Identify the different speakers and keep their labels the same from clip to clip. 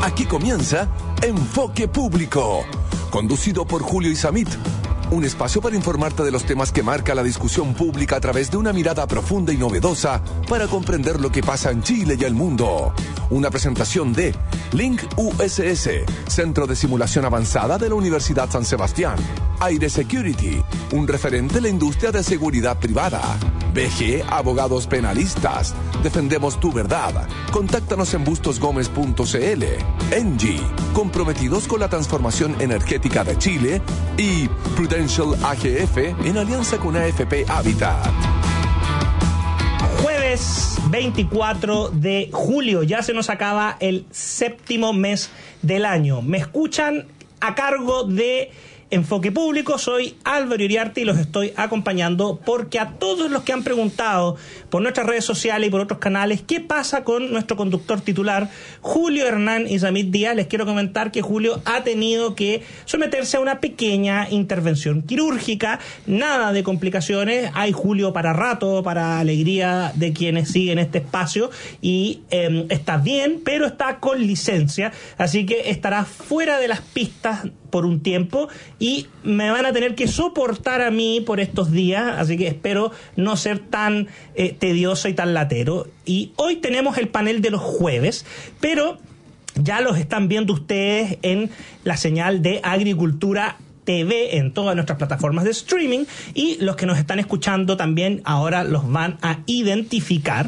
Speaker 1: Aquí comienza Enfoque Público, conducido por Julio Isamit. Un espacio para informarte de los temas que marca la discusión pública a través de una mirada profunda y novedosa para comprender lo que pasa en Chile y el mundo. Una presentación de Link USS, Centro de Simulación Avanzada de la Universidad San Sebastián. Aire Security, un referente en la industria de seguridad privada. BG Abogados Penalistas, defendemos tu verdad. Contáctanos en bustosgomez.cl. Engie, comprometidos con la transformación energética de Chile. Y Prudential AGF, en alianza con AFP Habitat.
Speaker 2: Jueves 24 de julio, ya se nos acaba el séptimo mes del año. Me escuchan a cargo de Enfoque Público, soy Álvaro Iriarte y los estoy acompañando porque a todos los que han preguntado por nuestras redes sociales y por otros canales qué pasa con nuestro conductor titular, Julio Hernán Isamit Díaz, les quiero comentar que Julio ha tenido que someterse a una pequeña intervención quirúrgica, nada de complicaciones, hay Julio para rato, para alegría de quienes siguen este espacio y está bien, pero está con licencia, así que estará fuera de las pistas por un tiempo y me van a tener que soportar a mí por estos días, así que espero no ser tan tedioso y tan latero. Y hoy tenemos el panel de los jueves, pero ya los están viendo ustedes en la señal de Agricultura TV en todas nuestras plataformas de streaming y los que nos están escuchando también ahora los van a identificar.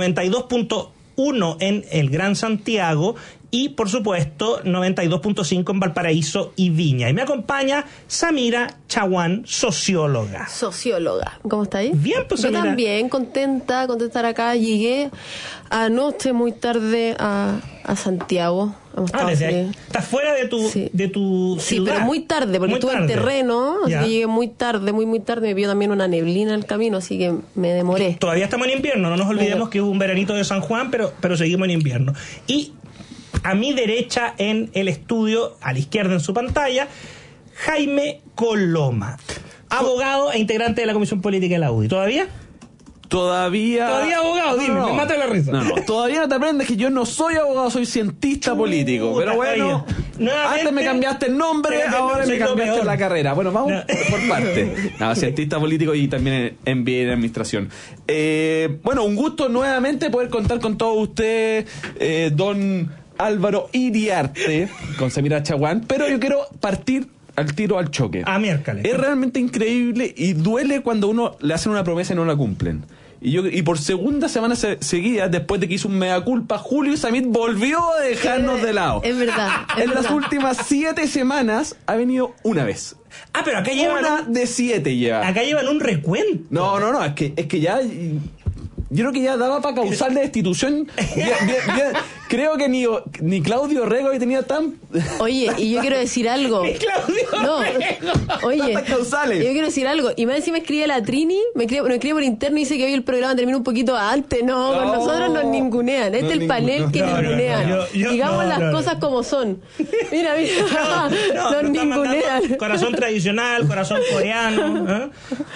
Speaker 2: 92.1 en el Gran Santiago y, por supuesto, 92.5 en Valparaíso y Viña. Y me acompaña Samira Chaguán, socióloga.
Speaker 3: Socióloga. ¿Cómo estáis?
Speaker 2: Bien, pues,
Speaker 3: yo
Speaker 2: Samira.
Speaker 3: también, contenta de estar acá. Llegué anoche muy tarde a Santiago.
Speaker 2: Estás fuera de tu,
Speaker 3: sí.
Speaker 2: de tu ciudad.
Speaker 3: Sí, pero muy tarde, porque estuve en terreno, así que llegué muy tarde, muy tarde. Me vio también una neblina en el camino, así que me demoré.
Speaker 2: Todavía estamos en invierno, no nos olvidemos que hubo un veranito de San Juan, pero seguimos en invierno. Y a mi derecha en el estudio, a la izquierda en su pantalla, Jaime Coloma, abogado e integrante de la Comisión Política de la UDI. ¿Todavía?
Speaker 4: Todavía
Speaker 2: abogado, dime, me mata la risa.
Speaker 4: No, todavía no te aprendes que yo no soy abogado, soy cientista político. Pero bueno, antes me cambiaste el nombre, ahora me cambiaste la carrera. Bueno, vamos por parte. Cientista político y también en MBA de administración. Bueno, un gusto nuevamente poder contar con todos ustedes, don Álvaro Iriarte, con Samira Chaguán, pero yo quiero partir al tiro al choque.
Speaker 2: Miércoles.
Speaker 4: Es realmente increíble y duele cuando uno le hacen una promesa y no la cumplen. Y por segunda semana seguida, después de que hizo un mea culpa, Julio Isamit volvió a dejarnos de lado.
Speaker 3: Es verdad.
Speaker 4: En las últimas 7 semanas ha venido una vez.
Speaker 2: Pero acá llevan
Speaker 4: una de 7 lleva.
Speaker 2: Acá llevan un recuento.
Speaker 4: No, es que ya... Yo creo que ya daba para causarle destitución. Creo que ni Claudio Rego tenía tan...
Speaker 3: Oye, y yo quiero decir algo. No, oye,
Speaker 4: causales.
Speaker 3: yo quiero decir algo. Y más encima me escribe la Trini, me escribe por interno y dice que hoy el programa termina un poquito antes. No, con nosotros nos ningunean. Este es el panel que ningunean. Digamos las cosas como son. Mira, nos ningunean.
Speaker 2: Corazón tradicional, corazón coreano.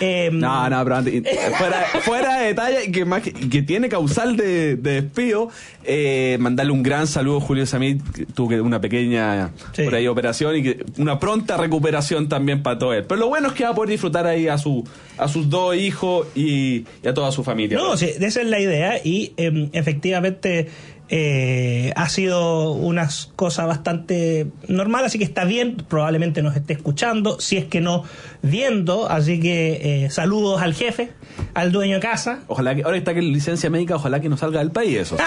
Speaker 4: No, pero fuera de detalle, que tiene causal de despido, mandarle un gran saludo a Julio Isamit, que tuvo una pequeña por ahí operación y que una pronta recuperación también para todo él. Pero lo bueno es que va a poder disfrutar ahí a sus 2 hijos y a toda su familia.
Speaker 2: No, sí, esa es la idea y efectivamente ha sido unas cosas bastante normales, así que está bien, probablemente nos esté escuchando, si es que no viendo, así que saludos al jefe, al dueño de casa.
Speaker 4: Ojalá que, ahora está que en licencia médica, ojalá que no salga del país eso.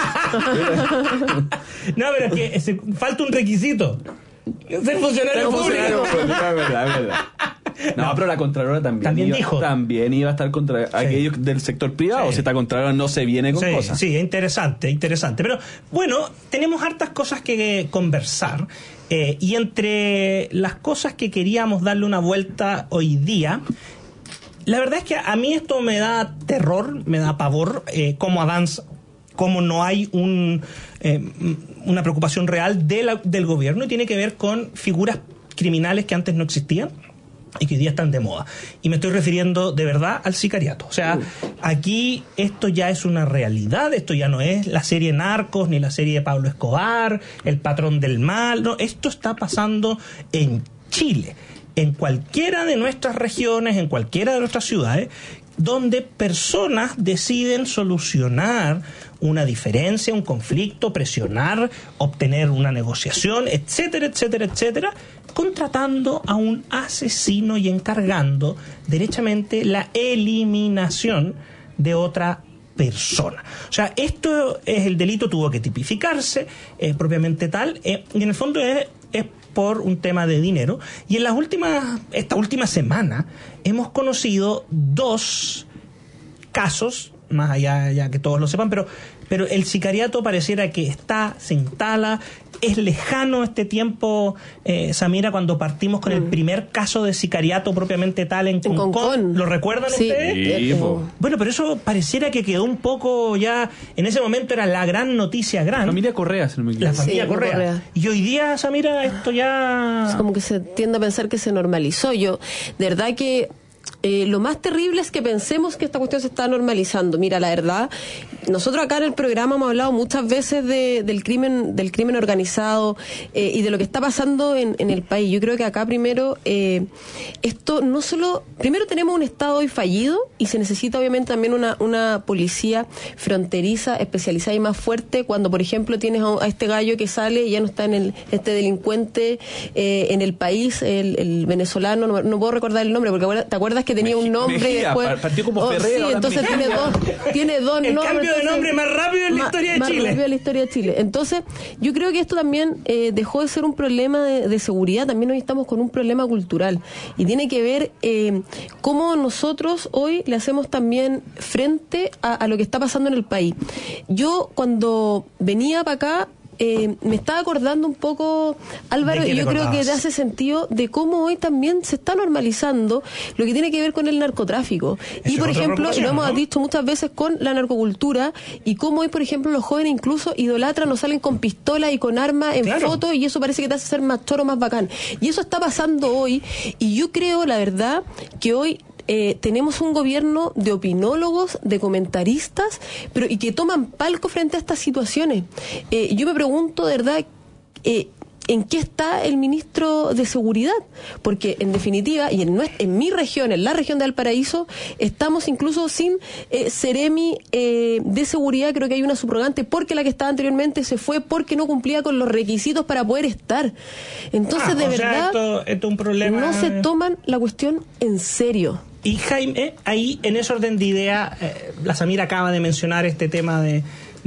Speaker 2: No, pero es que falta un requisito. Ser funcionario público.
Speaker 4: Es verdad. No, pero la Contralora también
Speaker 2: dijo.
Speaker 4: También iba a estar contra aquellos del sector privado. Si esta Contralora no se viene con cosas.
Speaker 2: Sí, interesante. Pero bueno, tenemos hartas cosas que conversar. Y entre las cosas que queríamos darle una vuelta hoy día, la verdad es que a mí esto me da terror, me da pavor, cómo avanza, cómo no hay una preocupación real del gobierno, y tiene que ver con figuras criminales que antes no existían. y que hoy día están de moda. Y me estoy refiriendo de verdad al sicariato. O sea, aquí esto ya es una realidad, esto ya no es la serie Narcos, ni la serie de Pablo Escobar, El patrón del mal, no, esto está pasando en Chile, en cualquiera de nuestras regiones, en cualquiera de nuestras ciudades, donde personas deciden solucionar una diferencia, un conflicto, presionar, obtener una negociación, etcétera, etcétera, etcétera, contratando a un asesino y encargando derechamente la eliminación de otra persona. O sea, esto es el delito, tuvo que tipificarse propiamente tal, y en el fondo es por un tema de dinero. Y en esta última semana hemos conocido 2 casos, más allá ya que todos lo sepan, pero el sicariato pareciera que se instala. Es lejano este tiempo, Samira, cuando partimos con el primer caso de sicariato propiamente tal en Concón. ¿Lo recuerdan ustedes?
Speaker 4: Sí.
Speaker 2: Bueno, pero eso pareciera que quedó un poco ya... En ese momento era la gran noticia grande.
Speaker 4: La familia Correa, si no me equivoco.
Speaker 2: La familia Correa. Y hoy día, Samira, esto ya...
Speaker 3: Es como que se tiende a pensar que se normalizó. Yo, de verdad que... lo más terrible es que pensemos que esta cuestión se está normalizando. Mira, la verdad, nosotros acá en el programa hemos hablado muchas veces del crimen organizado y de lo que está pasando en el país. Yo creo que acá primero, esto no solo... Primero tenemos un Estado hoy fallido y se necesita obviamente también una policía fronteriza, especializada y más fuerte cuando, por ejemplo, tienes a este gallo que sale y ya no está este delincuente en el país, el venezolano, no puedo recordar el nombre, porque ¿te acuerdas que tenía un nombre
Speaker 4: Mejía,
Speaker 3: y después
Speaker 4: partió como Ferrero?
Speaker 3: Sí, entonces tiene dos
Speaker 2: el
Speaker 3: nombres.
Speaker 2: Cambio de nombre más rápido en la historia de Chile.
Speaker 3: Más rápido en la historia de Chile. Entonces, yo creo que esto también dejó de ser un problema de seguridad, también hoy estamos con un problema cultural. Y tiene que ver cómo nosotros hoy le hacemos también frente a lo que está pasando en el país. Yo, cuando venía para acá, me estaba acordando un poco, Álvaro, y yo creo que hace sentido de cómo hoy también se está normalizando lo que tiene que ver con el narcotráfico. Y por ejemplo, y lo hemos dicho muchas veces con la narcocultura, y cómo hoy, por ejemplo, los jóvenes incluso idolatran o salen con pistolas y con armas en fotos, y eso parece que te hace ser más choro, más bacán. Y eso está pasando hoy, y yo creo, la verdad, que hoy tenemos un gobierno de opinólogos, de comentaristas, y que toman palco frente a estas situaciones. Yo me pregunto, de verdad, ¿en qué está el ministro de Seguridad? Porque, en definitiva, y en mi región, en la región de Valparaíso, estamos incluso sin Seremi de Seguridad. Creo que hay una subrogante porque la que estaba anteriormente se fue porque no cumplía con los requisitos para poder estar. Entonces, de verdad,
Speaker 2: esto es un problema.
Speaker 3: No se toman la cuestión en serio.
Speaker 2: Y Jaime, ahí en ese orden de idea, la Samira acaba de mencionar este tema de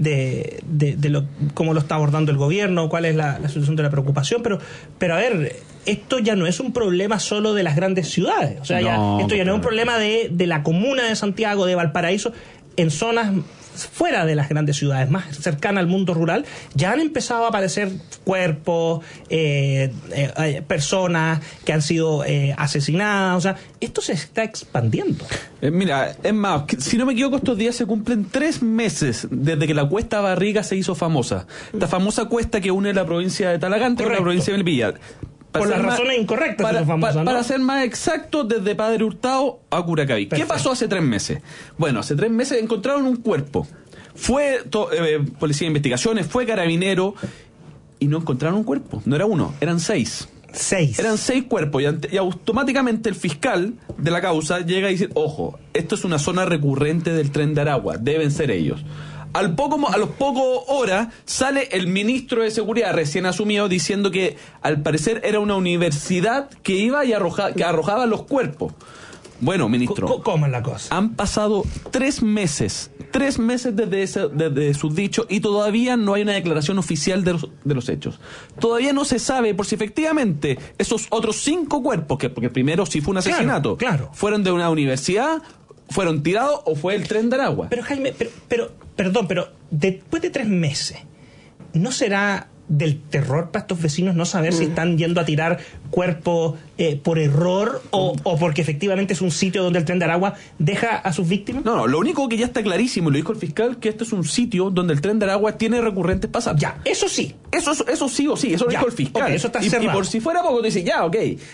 Speaker 2: cómo lo está abordando el gobierno, cuál es la solución de la preocupación, pero a ver, esto ya no es un problema solo de las grandes ciudades, o sea, esto ya no es un problema de la comuna de Santiago, de Valparaíso, en zonas fuera de las grandes ciudades, más cercanas al mundo rural, ya han empezado a aparecer cuerpos, personas que han sido asesinadas, o sea, esto se está expandiendo.
Speaker 4: Mira, es más, si no me equivoco, estos días se cumplen 3 meses desde que la Cuesta Barriga se hizo famosa. Esta famosa cuesta que une la provincia de Talagante con la provincia de Melipilla.
Speaker 2: Por las razones incorrectas.
Speaker 4: Para ser más exacto, desde Padre Hurtado a Curacaví. Perfecto. ¿Qué pasó hace 3 meses? Bueno, hace 3 meses encontraron un cuerpo. Fue policía de investigaciones, fue carabinero y no encontraron un cuerpo. No era uno, eran 6.
Speaker 2: 6.
Speaker 4: Eran 6 cuerpos y automáticamente el fiscal de la causa llega y dice, ojo, esto es una zona recurrente del Tren de Aragua, deben ser ellos. A los pocos horas sale el ministro de Seguridad recién asumido diciendo que al parecer era una universidad que iba y que arrojaba los cuerpos. Bueno, ministro,
Speaker 2: ¿cómo es la cosa?
Speaker 4: Han pasado 3 meses desde sus dichos y todavía no hay una declaración oficial de los hechos. Todavía no se sabe por si efectivamente esos otros 5 cuerpos, porque el primero sí fue un asesinato,
Speaker 2: claro.
Speaker 4: Fueron de una universidad, fueron tirados o fue el Tren de Aragua.
Speaker 2: Pero Jaime, perdón, después de 3 meses, ¿no será del terror para estos vecinos no saber si están yendo a tirar cuerpos por error o porque efectivamente es un sitio donde el Tren de Aragua deja a sus víctimas?
Speaker 4: No, lo único que ya está clarísimo, lo dijo el fiscal, que este es un sitio donde el Tren de Aragua tiene recurrentes pasajes.
Speaker 2: Ya, eso sí.
Speaker 4: Eso sí o sí, eso lo dijo el fiscal.
Speaker 2: Okay, eso está cerrado.
Speaker 4: Y por si fuera poco, te dice, ya, ok.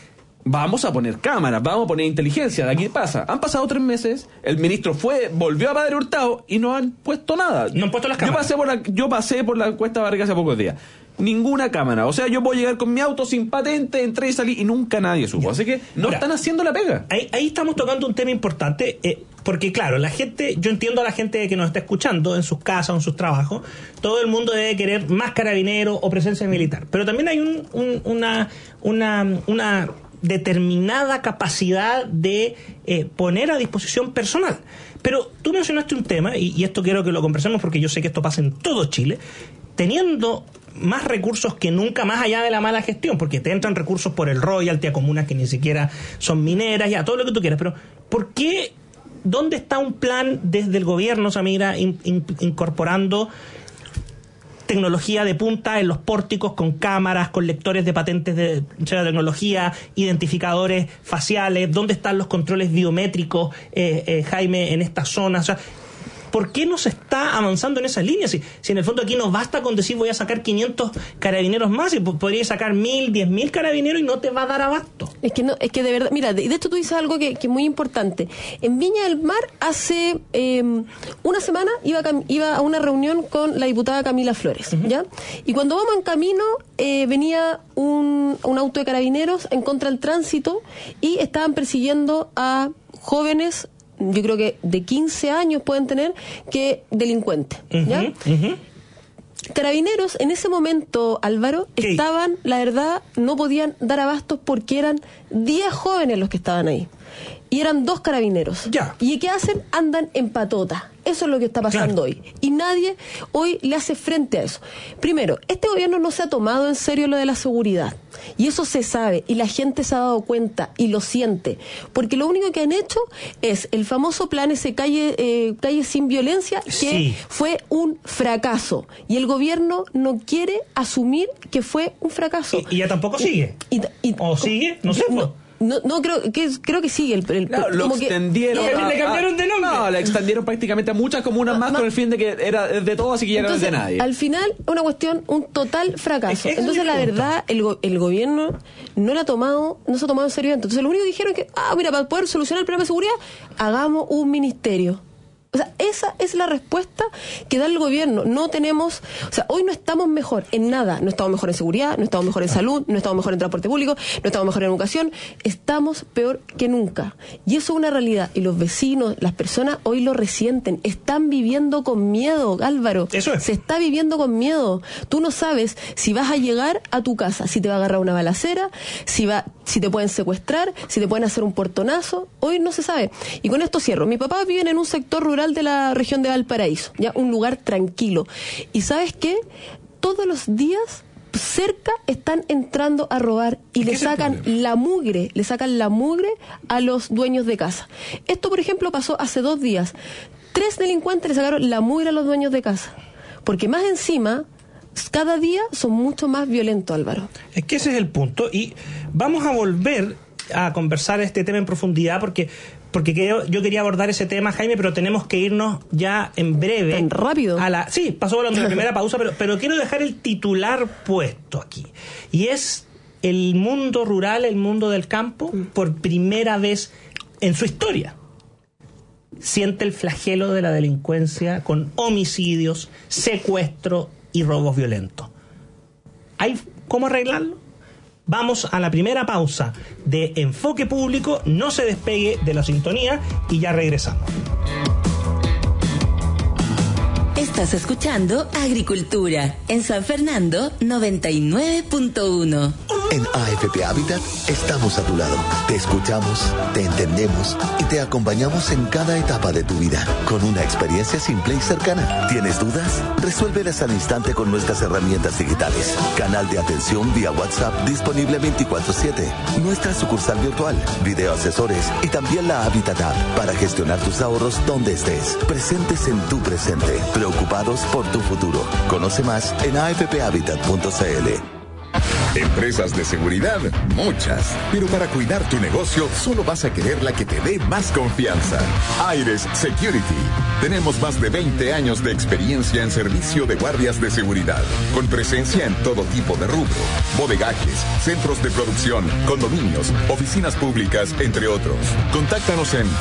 Speaker 4: vamos a poner cámaras, vamos a poner inteligencia. ¿De aquí pasa? Han pasado 3 meses, el ministro volvió a Padre Hurtado y no han puesto nada.
Speaker 2: No han puesto las cámaras.
Speaker 4: Yo pasé por la Cuesta Vargas hace pocos días. Ninguna cámara. O sea, yo puedo llegar con mi auto sin patente, entré y salí y nunca nadie supo. Así que están haciendo la pega.
Speaker 2: Ahí estamos tocando un tema importante, porque claro, la gente, yo entiendo a la gente que nos está escuchando en sus casas o en sus trabajos, todo el mundo debe querer más carabineros o presencia militar. Pero también hay una determinada capacidad de poner a disposición personal. Pero tú mencionaste un tema, y esto quiero que lo conversemos porque yo sé que esto pasa en todo Chile, teniendo más recursos que nunca, más allá de la mala gestión, porque te entran recursos por el royalty a comunas que ni siquiera son mineras, ya, todo lo que tú quieras, pero ¿por qué? ¿Dónde está un plan desde el gobierno, Samira, incorporando tecnología de punta en los pórticos con cámaras, con lectores de patentes de tecnología, identificadores faciales? ¿Dónde están los controles biométricos, Jaime, en estas zonas? O sea, ¿por qué no se está avanzando en esa línea? Si en el fondo aquí no basta con decir voy a sacar 500 carabineros más, y podrías sacar 1.000, 10.000 carabineros y no te va a dar abasto.
Speaker 3: Es que de verdad, mira, de esto tú dices algo que es muy importante. En Viña del Mar hace una semana iba a una reunión con la diputada Camila Flores, ¿ya? Y cuando vamos en camino venía un auto de carabineros en contra del tránsito y estaban persiguiendo a jóvenes, yo creo que de 15 años pueden tener, que delincuentes, ¿ya? Carabineros en ese momento, Álvaro, estaban, la verdad, no podían dar abastos porque eran 10 jóvenes los que estaban ahí. Y eran 2 carabineros.
Speaker 2: Ya.
Speaker 3: ¿Y qué hacen? Andan en patota. Eso es lo que está pasando hoy. Y nadie hoy le hace frente a eso. Primero, este gobierno no se ha tomado en serio lo de la seguridad. Y eso se sabe. Y la gente se ha dado cuenta y lo siente. Porque lo único que han hecho es el famoso plan ese calle sin violencia, que fue un fracaso. Y el gobierno no quiere asumir que fue un fracaso.
Speaker 2: ¿Y ya tampoco sigue? ¿O sigue? No sé.
Speaker 3: No creo que sigue
Speaker 4: claro, lo extendieron.
Speaker 2: Le cambiaron de nombre.
Speaker 4: No, le extendieron prácticamente a muchas comunas más con el fin de que era de todo, así que ya no es de nadie.
Speaker 3: Al final, una cuestión, un total fracaso. Entonces, la verdad, el gobierno no se ha tomado en serio. Entonces, lo único que dijeron es que, mira, para poder solucionar el problema de seguridad, hagamos un ministerio. O sea, esa es la respuesta que da el gobierno. No tenemos, o sea, hoy no estamos mejor en nada. No estamos mejor en seguridad, no estamos mejor en salud, no estamos mejor en transporte público, no estamos mejor en educación. Estamos peor que nunca. Y eso es una realidad. Y los vecinos, las personas hoy lo resienten. Están viviendo con miedo, Álvaro.
Speaker 2: Eso es.
Speaker 3: Se está viviendo con miedo. Tú no sabes si vas a llegar a tu casa, si te va a agarrar una balacera, si te pueden secuestrar, si te pueden hacer un portonazo. Hoy no se sabe. Y con esto cierro. Mi papá vive en un sector rural de la región de Valparaíso, ya un lugar tranquilo. Y ¿sabes qué? Todos los días cerca están entrando a robar y le sacan la mugre a los dueños de casa. Esto, por ejemplo, pasó hace 2 días. 3 delincuentes le sacaron la mugre a los dueños de casa. Porque más encima, cada día son mucho más violentos, Álvaro.
Speaker 2: Es que ese es el punto. Y vamos a volver a conversar este tema en profundidad porque yo quería abordar ese tema, Jaime, pero tenemos que irnos ya en breve.
Speaker 3: ¿Tan rápido?
Speaker 2: Sí, pasó volando la primera pausa, pero quiero dejar el titular puesto aquí. Y es el mundo rural, el mundo del campo, por primera vez en su historia, siente el flagelo de la delincuencia con homicidios, secuestro y robos violentos. ¿Hay cómo arreglarlo? Vamos a la primera pausa de Enfoque Público. No se despegue de la sintonía y ya regresamos.
Speaker 5: Estás escuchando Agricultura en San Fernando 99.1.
Speaker 6: En AFP Habitat estamos a tu lado. Te escuchamos, te entendemos y te acompañamos en cada etapa de tu vida con una experiencia simple y cercana. ¿Tienes dudas? Resuélvelas al instante con nuestras herramientas digitales. Canal de atención vía WhatsApp disponible 24/7. Nuestra sucursal virtual, video asesores y también la Habitat App para gestionar tus ahorros donde estés. Presentes en tu presente. Preocupados por tu futuro. Conoce más en afphabitat.cl.
Speaker 7: Empresas de seguridad, muchas. Pero para cuidar tu negocio, solo vas a querer la que te dé más confianza. Aires Security. Tenemos más de 20 años de experiencia en servicio de guardias de seguridad, con presencia en todo tipo de rubro: bodegajes, centros de producción, condominios, oficinas públicas, entre otros. Contáctanos en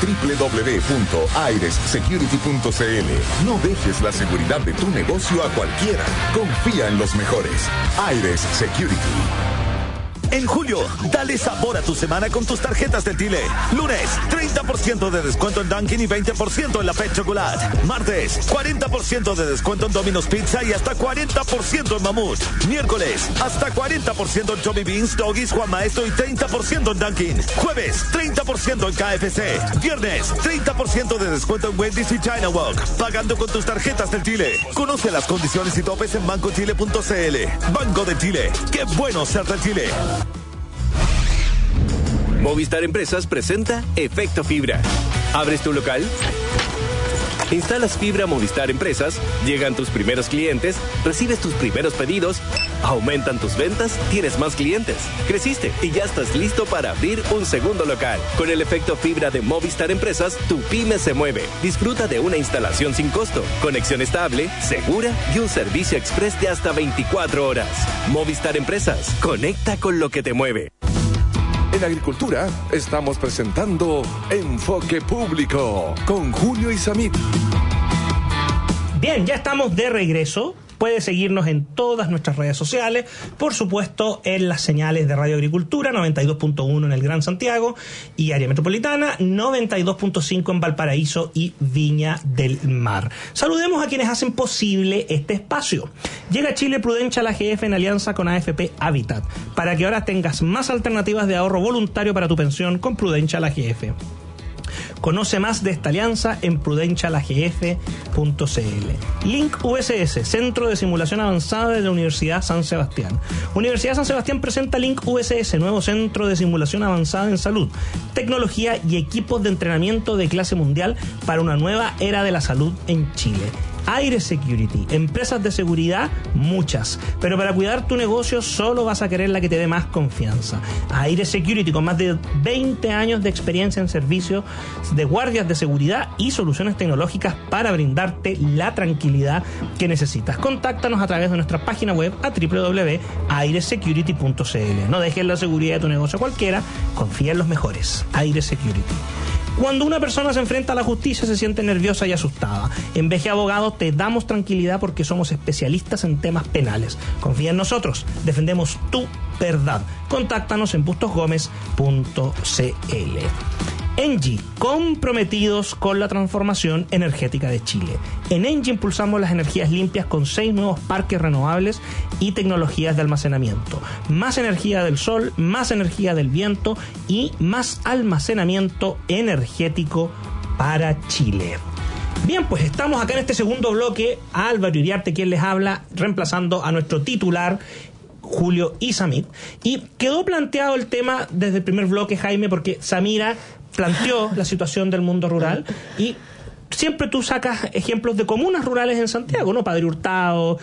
Speaker 7: www.airessecurity.cl. No dejes la seguridad de tu negocio a cualquiera. Confía en los mejores. Aires Security.
Speaker 8: En julio, dale sabor a tu semana con tus tarjetas del Tile. Lunes, 30% de descuento en Dunkin' y 20% en la Pet Chocolate. Martes, 40% de descuento en Domino's Pizza y hasta 40% en Mamut. Miércoles, hasta 40% en Tommy Beans, Doggies, Juan Maestro y 30% en Dunkin'. Jueves, 30% en KFC. Viernes, 30% de descuento en Wendy's y China Walk. Pagando con tus tarjetas del Tile. Conoce las condiciones y topes en bancotile.cl. Banco de Chile. ¡Qué bueno ser del Chile!
Speaker 9: Movistar Empresas presenta Efecto Fibra. ¿Abres tu local? Instalas fibra Movistar Empresas, llegan tus primeros clientes, recibes tus primeros pedidos, aumentan tus ventas, tienes más clientes, creciste y ya estás listo para abrir un segundo local. Con el efecto fibra de Movistar Empresas, tu pyme se mueve. Disfruta de una instalación sin costo, conexión estable, segura y un servicio express de hasta 24 horas. Movistar Empresas, conecta con lo que te mueve.
Speaker 1: En Agricultura estamos presentando Enfoque Público con Julio Isamit.
Speaker 2: Bien, ya estamos de regreso. Puedes seguirnos en todas nuestras redes sociales, por supuesto en las señales de Radio Agricultura, 92.1 en el Gran Santiago y área metropolitana, 92.5 en Valparaíso y Viña del Mar. Saludemos a quienes hacen posible este espacio. Llega a Chile Prudentia la GF en alianza con AFP Habitat, para que ahora tengas más alternativas de ahorro voluntario para tu pensión con Prudentia la GF. Conoce más de esta alianza en prudencialagf.cl. Link USS, Centro de Simulación Avanzada de la Universidad San Sebastián. Universidad San Sebastián presenta Link USS, nuevo Centro de Simulación Avanzada en Salud, tecnología y equipos de entrenamiento de clase mundial para una nueva era de la salud en Chile. Aires Security, empresas de seguridad, muchas, pero para cuidar tu negocio solo vas a querer la que te dé más confianza. Aires Security, con más de 20 años de experiencia en servicios de guardias de seguridad y soluciones tecnológicas para brindarte la tranquilidad que necesitas. Contáctanos a través de nuestra página web a www.airesecurity.cl. No dejes la seguridad de tu negocio a cualquiera, confía en los mejores. Aires Security. Cuando una persona se enfrenta a la justicia se siente nerviosa y asustada. En VG Abogados te damos tranquilidad porque somos especialistas en temas penales. Confía en nosotros, defendemos tu verdad. Contáctanos en bustosgomez.cl. Engie, comprometidos con la transformación energética de Chile. En Engie impulsamos las energías limpias con 6 nuevos parques renovables y tecnologías de almacenamiento. Más energía del sol, más energía del viento y más almacenamiento energético para Chile. Bien, pues estamos acá en este segundo bloque. Álvaro Iriarte, quien les habla, reemplazando a nuestro titular, Julio Isamit. Y quedó planteado el tema desde el primer bloque, Jaime, porque Samira planteó la situación del mundo rural y siempre tú sacas ejemplos de comunas rurales en Santiago, ¿no? Padre Hurtado,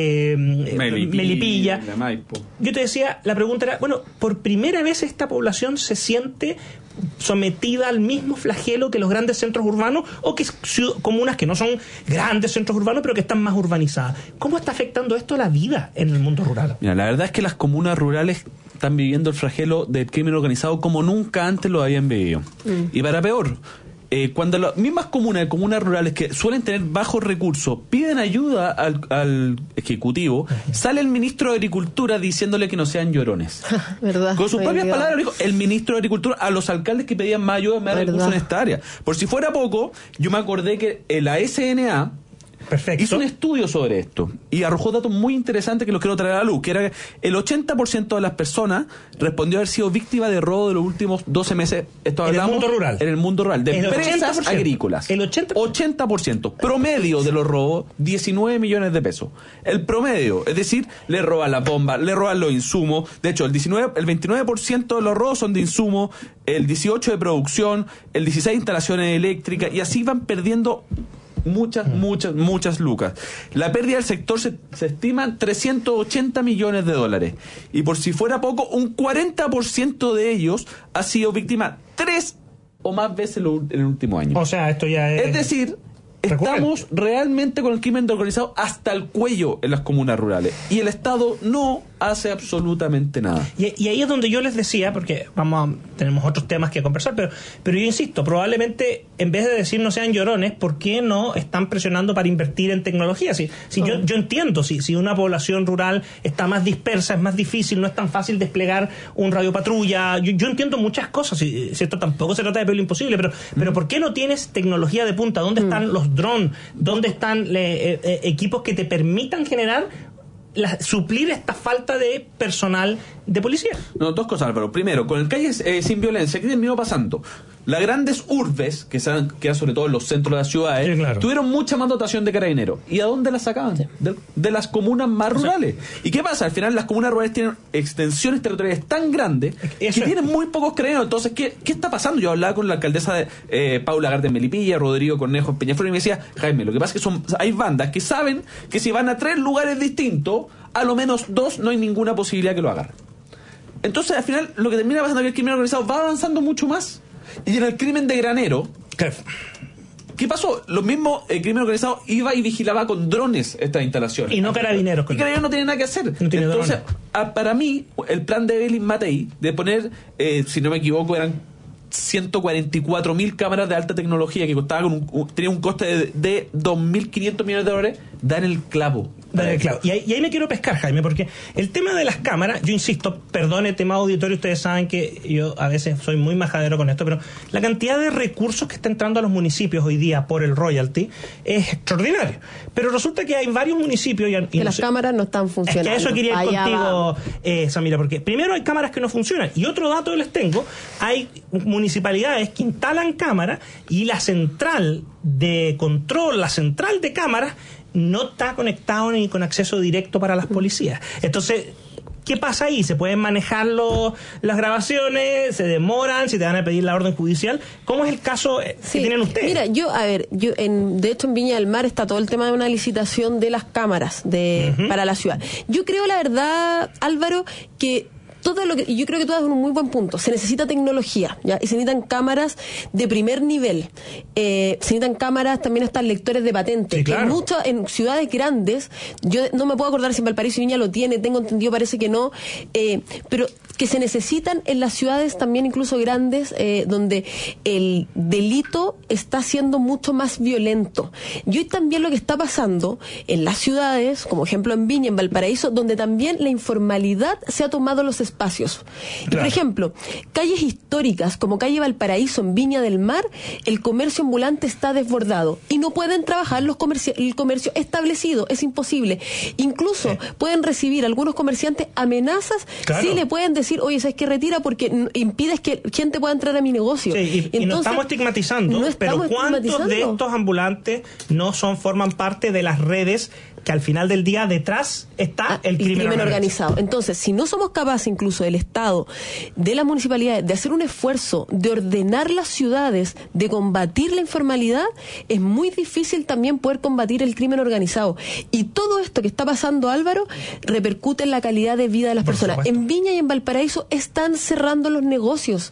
Speaker 2: Melipilla. Yo te decía, la pregunta era, bueno, ¿por primera vez esta población se siente sometida al mismo flagelo que los grandes centros urbanos o que comunas que no son grandes centros urbanos pero que están más urbanizadas? ¿Cómo está afectando esto a la vida en el mundo rural?
Speaker 4: Mira, la verdad es que las comunas rurales están viviendo el flagelo del crimen organizado como nunca antes lo habían vivido. Y para peor, cuando las mismas comunas rurales que suelen tener bajos recursos piden ayuda al Ejecutivo, sale el ministro de Agricultura diciéndole que no sean llorones.
Speaker 3: ¿Verdad?
Speaker 4: Con sus propias palabras dijo el ministro de Agricultura a los alcaldes que pedían más ayuda, más recursos en esta área. Por si fuera poco, yo me acordé que la SNA hizo un estudio sobre esto y arrojó datos muy interesantes que los quiero traer a la luz, que era que el 80% de las personas respondió haber sido víctima de robo de los últimos 12 meses. Esto
Speaker 2: en el mundo rural.
Speaker 4: En el mundo rural, de empresas 80%, agrícolas.
Speaker 2: El
Speaker 4: 80%. Promedio de los robos, 19 millones de pesos. El promedio, es decir, le roban las bombas, le roban los insumos. De hecho, el 29% de los robos son de insumos, el 18% de producción, el 16% de instalaciones eléctricas, y así van perdiendo muchas lucas. La pérdida del sector se estima en $380 millones. Y por si fuera poco, un 40% de ellos ha sido víctima 3 o más veces en el último año.
Speaker 2: O sea, esto ya es
Speaker 4: decir, estamos realmente con el crimen organizado hasta el cuello en las comunas rurales. Y el Estado no hace absolutamente nada.
Speaker 2: Y ahí es donde yo les decía, porque tenemos otros temas que conversar, pero yo insisto, probablemente en vez de decir no sean llorones, ¿por qué no están presionando para invertir en tecnología? Yo entiendo, si una población rural está más dispersa, es más difícil, no es tan fácil desplegar un radiopatrulla. Yo entiendo muchas cosas, si esto tampoco se trata de pelo imposible, pero ¿por qué no tienes tecnología de punta? ¿Dónde están los drones? ¿Dónde están equipos que te permitan generar suplir esta falta de personal de policía?
Speaker 4: No, dos cosas, Álvaro. Primero, con el Calles Sin Violencia, ¿qué terminó pasando? Las grandes urbes, que quedan sobre todo en los centros de las ciudades, sí, claro, tuvieron mucha más dotación de carabineros. ¿Y a dónde las sacaban? Sí. De las comunas más rurales. ¿Y qué pasa? Al final las comunas rurales tienen extensiones territoriales tan grandes que tienen muy pocos carabineros. Entonces, ¿qué está pasando? Yo hablaba con la alcaldesa de Paula Garde en Melipilla, Rodrigo Cornejo en Peñaflor, y me decía, Jaime, lo que pasa es que hay bandas que saben que si van a 3 lugares distintos, a lo menos 2 no hay ninguna posibilidad que lo agarren. Entonces, al final, lo que termina pasando es que el crimen organizado va avanzando mucho más. Y en el crimen de granero, ¿qué pasó? Lo mismo, el crimen organizado iba y vigilaba con drones estas instalaciones.
Speaker 2: Y no carabineros.
Speaker 4: Y carabineros no tienen nada que hacer.
Speaker 2: No tiene
Speaker 4: Entonces,
Speaker 2: drones.
Speaker 4: Para mí, el plan de Evelyn Matei, de poner, si no me equivoco, eran 144.000 cámaras de alta tecnología que tenía un coste de $2.500 millones, da en el clavo.
Speaker 2: Y ahí me quiero pescar, Jaime, porque el tema de las cámaras, yo insisto, perdone, tema auditorio, ustedes saben que yo a veces soy muy majadero con esto, pero la cantidad de recursos que está entrando a los municipios hoy día por el royalty es extraordinario. Pero resulta que hay varios municipios
Speaker 3: que las cámaras no están funcionando.
Speaker 2: Es que eso quería ir contigo, Samira, porque primero hay cámaras que no funcionan, y otro dato les tengo, hay municipalidades que instalan cámaras y la central de control, la central de cámaras, no está conectado ni con acceso directo para las policías. Entonces, ¿qué pasa ahí? ¿Se pueden manejar las grabaciones? ¿Se demoran? ¿Si te van a pedir la orden judicial? ¿Cómo es el caso que tienen ustedes?
Speaker 3: Mira, de hecho en Viña del Mar está todo el tema de una licitación de las cámaras para la ciudad. Yo creo, la verdad, Álvaro, que yo creo que tú das un muy buen punto. Se necesita tecnología, ¿ya? Y se necesitan cámaras de primer nivel. Se necesitan cámaras, también están lectores de patente.
Speaker 2: Sí, claro.
Speaker 3: En ciudades grandes, yo no me puedo acordar si en Valparaíso y Viña lo tiene, tengo entendido, parece que no, pero que se necesitan en las ciudades también incluso grandes, donde el delito está siendo mucho más violento. Y hoy también lo que está pasando en las ciudades, como ejemplo en Viña, en Valparaíso, donde también la informalidad se ha tomado los espacios. Claro. Por ejemplo, calles históricas como calle Valparaíso en Viña del Mar, el comercio ambulante está desbordado y no pueden trabajar el comercio establecido, es imposible. Incluso pueden recibir algunos comerciantes amenazas si le pueden decir, oye, ¿sabes qué? Retira porque impides que gente pueda entrar a mi negocio.
Speaker 2: Sí, y no estamos estigmatizando, pero ¿cuántos de estos ambulantes no forman parte de las redes que al final del día detrás está el crimen
Speaker 3: organizado? Entonces, si no somos capaces incluso del Estado, de las municipalidades, de hacer un esfuerzo de ordenar las ciudades, de combatir la informalidad, es muy difícil también poder combatir el crimen organizado. Y todo esto que está pasando, Álvaro, repercute en la calidad de vida de las personas. En Viña y en Valparaíso están cerrando los negocios.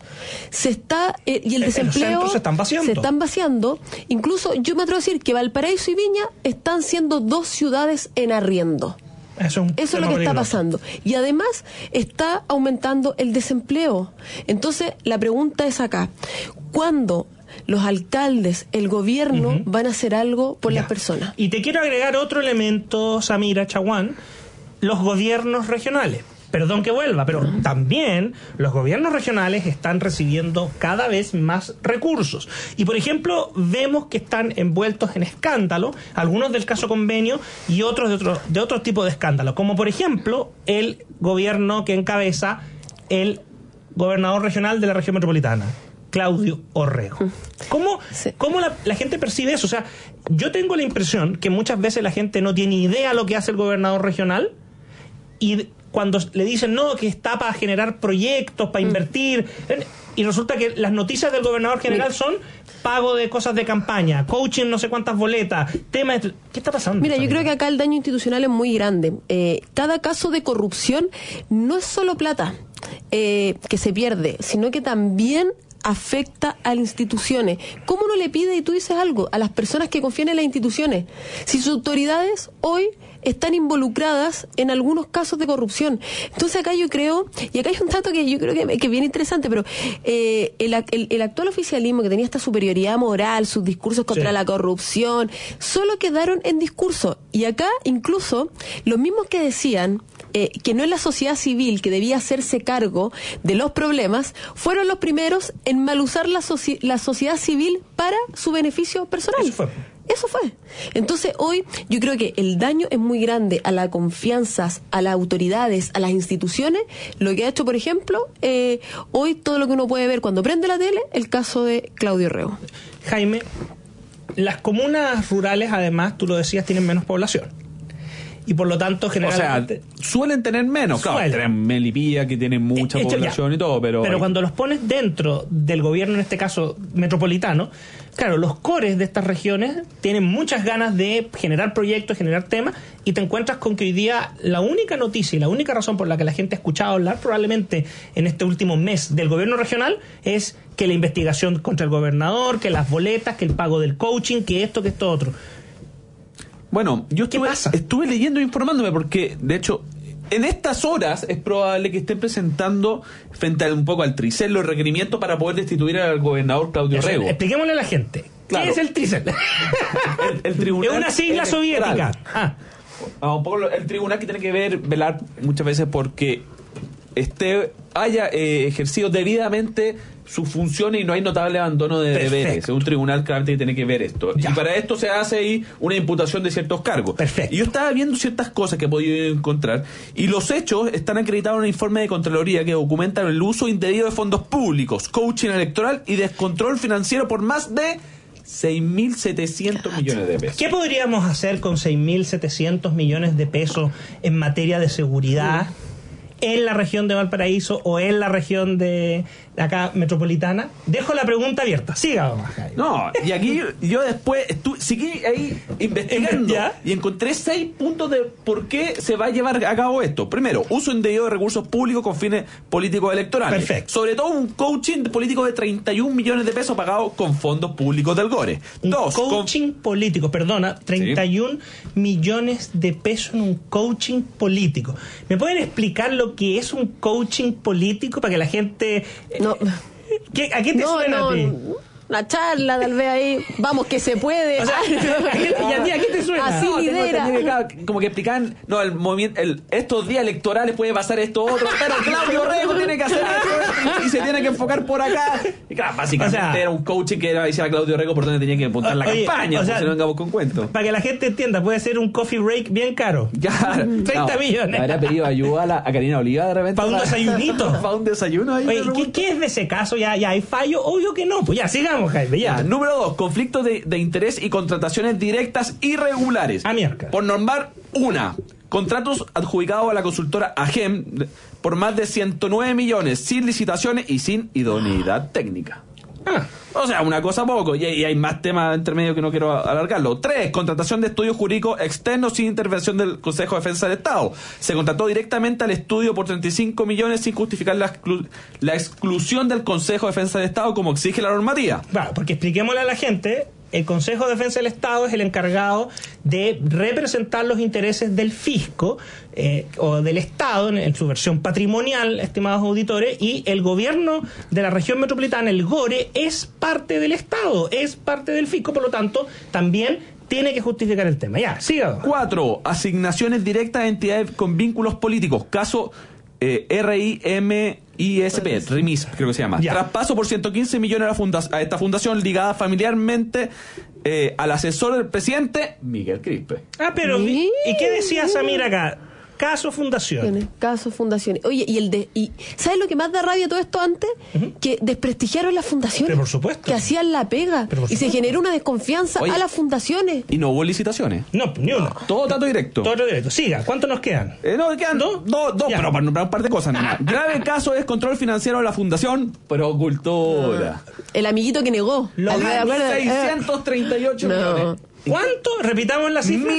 Speaker 3: Y el desempleo
Speaker 2: se están vaciando.
Speaker 3: Incluso yo me atrevo a decir que Valparaíso y Viña están siendo 2 ciudades en arriendo. Eso es lo que está pasando. Y además está aumentando el desempleo. Entonces, la pregunta es acá, ¿cuándo los alcaldes, el gobierno, van a hacer algo por las personas?
Speaker 2: Y te quiero agregar otro elemento, Samira Chaguán, los gobiernos regionales. Perdón que vuelva, pero también los gobiernos regionales están recibiendo cada vez más recursos. Y, por ejemplo, vemos que están envueltos en escándalo, algunos del caso Convenio y otros de otro tipo de escándalo, como por ejemplo el gobierno que encabeza el gobernador regional de la región metropolitana, Claudio Orrego. ¿Cómo la gente percibe eso? O sea, yo tengo la impresión que muchas veces la gente no tiene idea lo que hace el gobernador regional, y cuando le dicen no, que está para generar proyectos, para invertir, y resulta que las noticias del gobernador general son pago de cosas de campaña, coaching, no sé cuántas boletas, temas. ¿Qué está pasando?
Speaker 3: Mira, yo creo que acá el daño institucional es muy grande. Cada caso de corrupción no es solo plata que se pierde, sino que también afecta a las instituciones. ¿Cómo no le pide, y tú dices algo, a las personas que confían en las instituciones? Si sus autoridades hoy están involucradas en algunos casos de corrupción. Entonces acá yo creo, y acá hay un dato que yo creo que es bien interesante, pero el actual oficialismo, que tenía esta superioridad moral, sus discursos contra la corrupción, solo quedaron en discurso. Y acá incluso los mismos que decían que no es la sociedad civil que debía hacerse cargo de los problemas, fueron los primeros en mal usar la sociedad civil para su beneficio personal. Eso fue. Entonces hoy yo creo que el daño es muy grande a las confianzas, a las autoridades, a las instituciones, lo que ha hecho, por ejemplo, hoy todo lo que uno puede ver cuando prende la tele, el caso de Claudio Rego.
Speaker 2: Jaime, las comunas rurales, además, tú lo decías, tienen menos población. Y por lo tanto, generalmente...
Speaker 4: O sea, suelen tener menos. Claro, tienen Melipilla, que tienen mucha población y todo, pero
Speaker 2: cuando los pones dentro del gobierno, en este caso metropolitano, claro, los cores de estas regiones tienen muchas ganas de generar proyectos, generar temas, y te encuentras con que hoy día la única noticia y la única razón por la que la gente ha escuchado hablar probablemente en este último mes del gobierno regional es que la investigación contra el gobernador, que las boletas, que el pago del coaching, que esto otro.
Speaker 4: Bueno, yo estuve leyendo e informándome porque, de hecho, en estas horas es probable que estén presentando frente un poco al Tricel los requerimientos para poder destituir al gobernador Claudio Rego.
Speaker 2: Expliquémosle a la gente.
Speaker 4: Claro.
Speaker 2: ¿Qué es el Tricel?
Speaker 4: el tribunal
Speaker 2: es una sigla soviética.
Speaker 4: Un poco el tribunal que tiene que velar muchas veces porque haya ejercido debidamente sus funciones y no hay notable abandono de deberes. Es un tribunal claramente que tiene que ver esto. Ya. Y para esto se hace ahí una imputación de ciertos cargos.
Speaker 2: Perfecto.
Speaker 4: Y yo estaba viendo ciertas cosas que he podido encontrar y los hechos están acreditados en un informe de Contraloría que documentan el uso indebido de fondos públicos, coaching electoral y descontrol financiero por más de 6.700 millones de pesos.
Speaker 2: ¿Qué podríamos hacer con 6.700 millones de pesos en materia de seguridad en la región de Valparaíso o en la región de acá metropolitana? Dejo la pregunta abierta. Siga, Jaime.
Speaker 4: No, y aquí yo después seguí ahí investigando y encontré 6 puntos de por qué se va a llevar a cabo esto. Primero, uso indebido de recursos públicos con fines políticos electorales.
Speaker 2: Perfecto.
Speaker 4: Sobre todo un coaching político de 31 millones de pesos pagado con fondos públicos del GORE.
Speaker 2: Coaching político, perdona, 31 millones de pesos en un coaching político. ¿Me pueden explicar lo que es un coaching político para que la gente...
Speaker 3: No.
Speaker 2: ¿A qué te suena a ti?
Speaker 3: Una charla, tal vez ahí, vamos, que se puede.
Speaker 2: O sea, ¿y a ti a qué te suena?
Speaker 3: Así lidera.
Speaker 4: Como que explican, el movimiento, estos días electorales puede pasar esto otro, pero Claudio Rego tiene que hacer esto y se tiene que enfocar por acá. Y claro, básicamente era un coaching que era decir a Claudio Rego por donde tenía que apuntar la campaña, si no vengamos con cuentos.
Speaker 2: Para que la gente entienda, puede ser un coffee break bien caro.
Speaker 4: Ya,
Speaker 2: 30 millones.
Speaker 4: Habría pedido ayuda a Karina Oliva de repente.
Speaker 2: Para un desayunito.
Speaker 4: Para un desayuno ahí.
Speaker 2: Oye, ¿qué es de ese caso? ¿Ya hay fallo? Obvio que no. Pues ya, sigamos, Jaime, ya.
Speaker 4: Número 2, conflictos de interés y contrataciones directas irregulares. Por nombrar una, contratos adjudicados a la consultora AGEM por más de 109 millones, sin licitaciones y sin idoneidad técnica. O sea, una cosa poco. Y hay más temas entre medio que no quiero alargarlo. 3, contratación de estudios jurídicos externos sin intervención del Consejo de Defensa del Estado. Se contrató directamente al estudio por 35 millones sin justificar la exclusión del Consejo de Defensa del Estado como exige la normativa.
Speaker 2: Porque expliquémosle a la gente. El Consejo de Defensa del Estado es el encargado de representar los intereses del fisco o del Estado en su versión patrimonial, estimados auditores, y el gobierno de la región metropolitana, el GORE, es parte del Estado, es parte del fisco, por lo tanto, también tiene que justificar el tema. Ya, siga.
Speaker 4: 4, asignaciones directas a entidades con vínculos políticos. Caso RIMISP, creo que se llama. Traspaso por 115 millones a esta fundación ligada familiarmente al asesor del presidente, Miguel Quispe.
Speaker 2: Pero ¿y qué decía Samir acá? Caso Fundaciones.
Speaker 3: Oye, y ¿sabes lo que más da rabia todo esto antes? Que desprestigiaron las fundaciones.
Speaker 2: Pero por supuesto.
Speaker 3: Que hacían la pega. Y se generó una desconfianza a las fundaciones.
Speaker 4: Y no hubo licitaciones.
Speaker 2: No, ni uno.
Speaker 4: Todo trato directo.
Speaker 2: Siga, ¿cuánto nos quedan?
Speaker 4: Quedan dos, pero para nombrar un par de cosas. Grave caso es control financiero de la Fundación Procultura.
Speaker 3: El amiguito que negó.
Speaker 4: 638 millones.
Speaker 2: ¿Cuánto? Repitamos la cifra.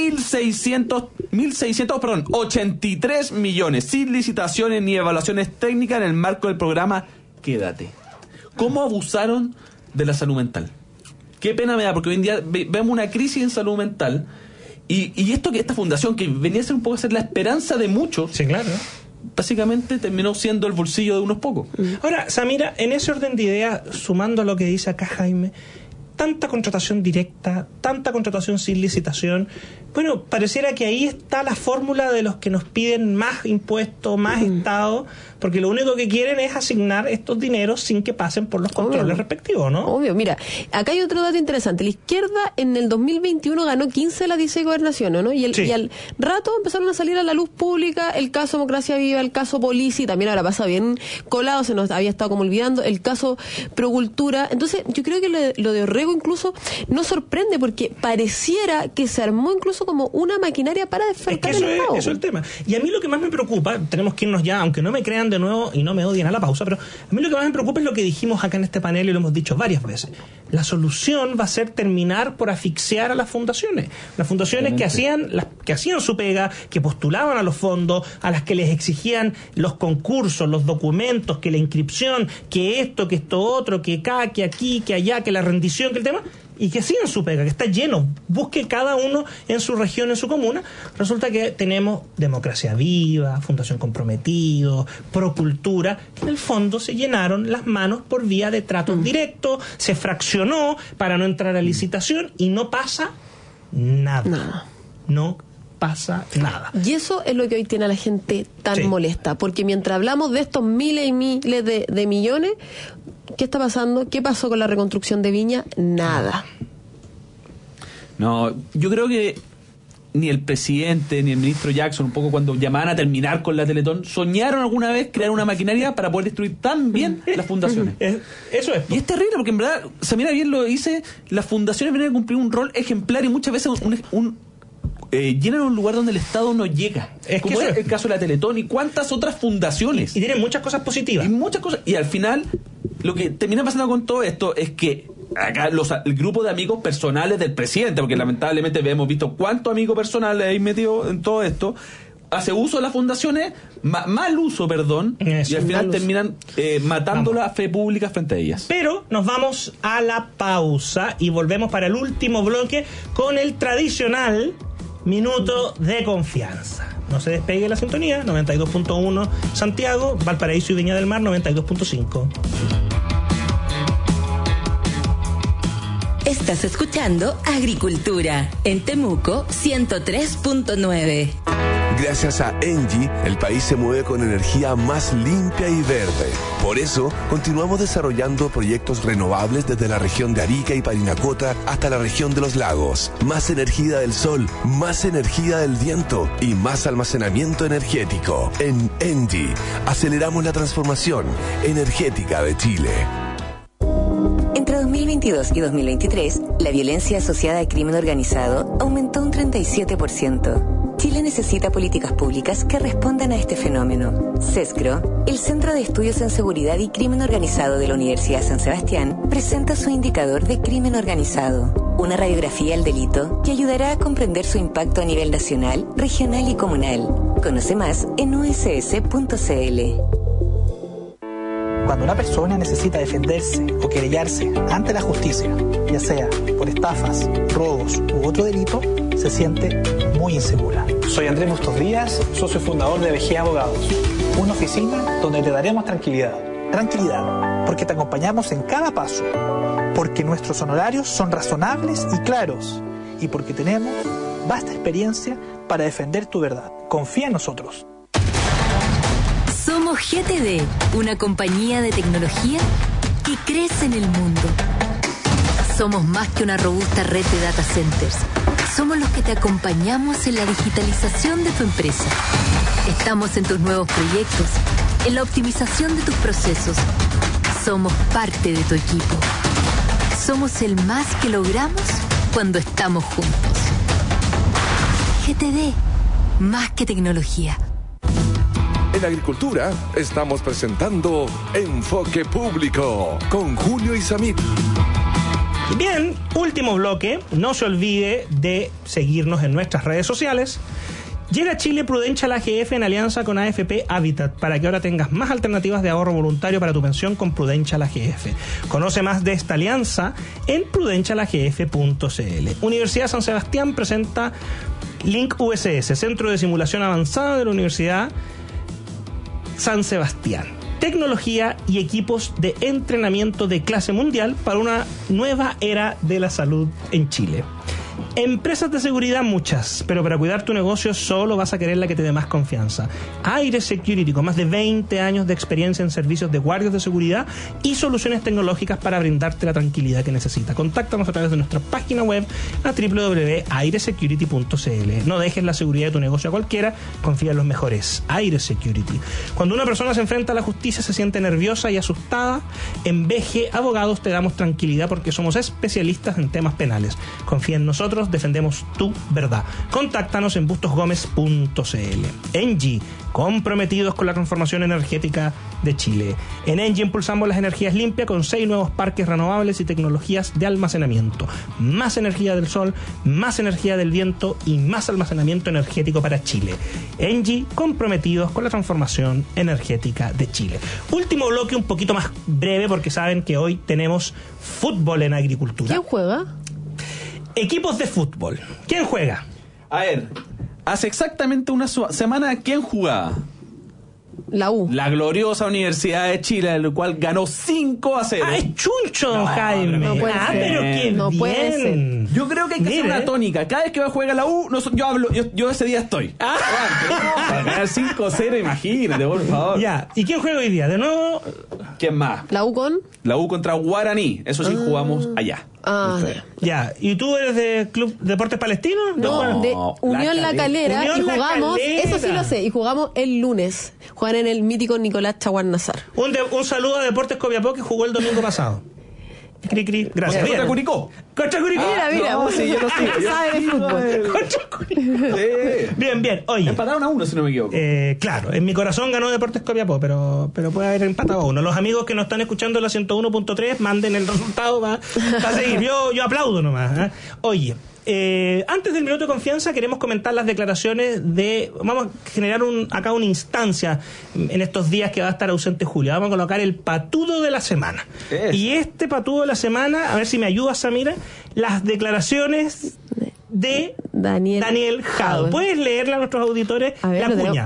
Speaker 4: 83 millones sin licitaciones ni evaluaciones técnicas en el marco del programa Quédate. ¿Cómo abusaron de la salud mental? Qué pena me da, porque hoy en día vemos una crisis en salud mental y esta fundación que venía a ser un poco la esperanza de muchos.
Speaker 2: Sí, claro.
Speaker 4: Básicamente terminó siendo el bolsillo de unos pocos.
Speaker 2: Ahora, Samira, en ese orden de ideas, sumando a lo que dice acá Jaime, tanta contratación directa, tanta contratación sin licitación, bueno, pareciera que ahí está la fórmula de los que nos piden más impuestos, más Estado, porque lo único que quieren es asignar estos dineros sin que pasen por los controles respectivos, ¿no?
Speaker 3: Obvio, mira, acá hay otro dato interesante. La izquierda en el 2021 ganó 15 de las 16 gobernaciones, ¿no? Y al rato empezaron a salir a la luz pública el caso Democracia Viva, el caso Polici, también ahora pasa bien colado, se nos había estado como olvidando, el caso Procultura. Entonces, yo creo que lo de Orrego incluso nos sorprende, porque pareciera que se armó incluso como una maquinaria para desfalcar el Estado.
Speaker 2: Eso es el tema. Y a mí lo que más me preocupa, tenemos que irnos ya, aunque no me crean de nuevo y no me odien a la pausa, pero a mí lo que más me preocupa es lo que dijimos acá en este panel y lo hemos dicho varias veces. La solución va a ser terminar por asfixiar a las fundaciones. Las fundaciones que hacían su pega, que postulaban a los fondos, a las que les exigían los concursos, los documentos, que la inscripción, que esto otro, que acá, que aquí, que allá, que la rendición, que el tema, y que sigan su pega, que está lleno, busque cada uno en su región, en su comuna. Resulta que tenemos Democracia Viva, Fundación Comprometido, Procultura, que en el fondo se llenaron las manos por vía de tratos directos, se fraccionó para no entrar a licitación y no pasa nada. No pasa nada.
Speaker 3: Y eso es lo que hoy tiene a la gente tan molesta, porque mientras hablamos de estos miles y miles de millones, ¿qué está pasando? ¿Qué pasó con la reconstrucción de Viña? Nada.
Speaker 4: No, yo creo que ni el presidente ni el ministro Jackson, un poco cuando llamaban a terminar con la Teletón, soñaron alguna vez crear una maquinaria para poder destruir tan bien las fundaciones.
Speaker 2: Eso es.
Speaker 4: Y es terrible, porque en verdad, Samira bien lo dice, las fundaciones vienen a cumplir un rol ejemplar y muchas veces llenan un lugar donde el Estado no llega. Como es el caso de la Teletón y cuántas otras fundaciones.
Speaker 2: Y tienen muchas cosas positivas.
Speaker 4: Y al final, lo que termina pasando con todo esto es que acá el grupo de amigos personales del presidente, porque lamentablemente hemos visto cuántos amigos personales hay metido en todo esto, hace uso de las fundaciones, mal uso, y al final terminan matando la fe pública frente a ellas.
Speaker 2: Pero nos vamos a la pausa y volvemos para el último bloque con el tradicional Minuto de Confianza. No se despegue la sintonía. 92.1 Santiago, Valparaíso y Viña del Mar 92.5.
Speaker 5: Estás escuchando Agricultura en Temuco 103.9.
Speaker 1: Gracias a Engie, el país se mueve con energía más limpia y verde. Por eso, continuamos desarrollando proyectos renovables desde la región de Arica y Parinacota hasta la región de los lagos. Más energía del sol, más energía del viento y más almacenamiento energético. En Engie, aceleramos la transformación energética de Chile.
Speaker 10: Entre 2022 y 2023, la violencia asociada al crimen organizado aumentó un 37%. Chile necesita políticas públicas que respondan a este fenómeno. CESCRO, el Centro de Estudios en Seguridad y Crimen Organizado de la Universidad San Sebastián, presenta su indicador de crimen organizado, una radiografía al delito que ayudará a comprender su impacto a nivel nacional, regional y comunal. Conoce más en uss.cl.
Speaker 11: Cuando una persona necesita defenderse o querellarse ante la justicia, ya sea por estafas, robos u otro delito, se siente muy insegura.
Speaker 12: Soy Andrés Bustos Díaz, socio fundador de BG Abogados,
Speaker 11: una oficina donde te daremos tranquilidad. Tranquilidad, porque te acompañamos en cada paso, porque nuestros honorarios son razonables y claros, y porque tenemos vasta experiencia para defender tu verdad. Confía en nosotros.
Speaker 5: Somos GTD, una compañía de tecnología que crece en el mundo. Somos más que una robusta red de data centers. Somos los que te acompañamos en la digitalización de tu empresa. Estamos en tus nuevos proyectos, en la optimización de tus procesos. Somos parte de tu equipo. Somos el más que logramos cuando estamos juntos. GTD, más que tecnología.
Speaker 1: En Agricultura estamos presentando Enfoque Público con Julio Isamit.
Speaker 2: Bien, último bloque. No se olvide de seguirnos en nuestras redes sociales. Llega a Chile Prudencial AGF en alianza con AFP Habitat para que ahora tengas más alternativas de ahorro voluntario para tu pensión con Prudencial AGF. Conoce más de esta alianza en prudencialagf.cl. Universidad San Sebastián presenta Link USS, Centro de Simulación Avanzada de la Universidad San Sebastián. Tecnología y equipos de entrenamiento de clase mundial para una nueva era de la salud en Chile. Empresas de seguridad muchas, pero para cuidar tu negocio solo vas a querer la que te dé más confianza. Aire Security, con más de 20 años de experiencia en servicios de guardias de seguridad y soluciones tecnológicas para brindarte la tranquilidad que necesitas. Contáctanos a través de nuestra página web a www.airesecurity.cl. No dejes la seguridad de tu negocio a cualquiera, confía en los mejores. Aire Security. Cuando una persona se enfrenta a la justicia, se siente nerviosa y asustada, en BG Abogados te damos tranquilidad porque somos especialistas en temas penales. Confía en nosotros, defendemos tu verdad. Contáctanos en bustosgomez.cl. Engie, comprometidos con la transformación energética de Chile. En Engie impulsamos las energías limpias con 6 nuevos parques renovables y tecnologías de almacenamiento. Más energía del sol, más energía del viento y más almacenamiento energético para Chile. Engie, comprometidos con la transformación energética de Chile. Último bloque, un poquito más breve porque saben que hoy tenemos fútbol en Agricultura.
Speaker 3: ¿Quién juega?
Speaker 2: Equipos de fútbol. ¿Quién juega?
Speaker 4: A ver, hace exactamente una semana, ¿quién jugaba?
Speaker 3: La U.
Speaker 4: La gloriosa Universidad de Chile, el cual ganó 5-0.
Speaker 2: Ah, es chuncho, Jaime.
Speaker 3: No puede ser.
Speaker 2: Pero qué
Speaker 3: no
Speaker 2: bien.
Speaker 3: Puede ser.
Speaker 4: Yo creo que hay que hacer una tónica. Cada vez que va a jugar la U, yo ese día estoy. Para ganar 5-0, imagínate, por favor.
Speaker 2: Ya, ¿y quién juega hoy día? De nuevo.
Speaker 4: ¿Quién más?
Speaker 3: ¿La U con?
Speaker 4: La U contra Guaraní. Eso sí, jugamos allá.
Speaker 2: Ya, ¿y tú eres de Club Deportes Palestinos?
Speaker 3: No, de Unión La Calera.
Speaker 2: Unión
Speaker 3: y
Speaker 2: La
Speaker 3: jugamos,
Speaker 2: Calera.
Speaker 3: eso sí lo sé, y jugamos el lunes. Juegan en el mítico Nicolás Chaguán Nazar.
Speaker 2: Un saludo a Deportes Copiapó que jugó el domingo pasado. Cri, cri. Gracias.
Speaker 4: ¿Contra Curicó?
Speaker 2: Contra Curicó.
Speaker 3: Mira,
Speaker 4: no, sí, yo lo sigo.
Speaker 3: Sabe de fútbol.
Speaker 2: Contra Curicó. Sí. Bien. Oye.
Speaker 4: Empataron a 1, si no me equivoco.
Speaker 2: Claro, en mi corazón ganó Deportes Copiapó, pero puede haber empatado a 1. Los amigos que nos están escuchando en la 101.3, manden el resultado para seguir. Yo aplaudo nomás. ¿Eh? Oye. Antes del minuto de confianza queremos comentar las declaraciones vamos a generar acá una instancia en estos días que va a estar ausente Julio. Vamos a colocar el patudo de la semana. Y este patudo de la semana, a ver si me ayudas, Samira, las declaraciones de Daniel Jadwe. ¿Puedes leerla a nuestros auditores?
Speaker 3: A ver,
Speaker 2: la cuña.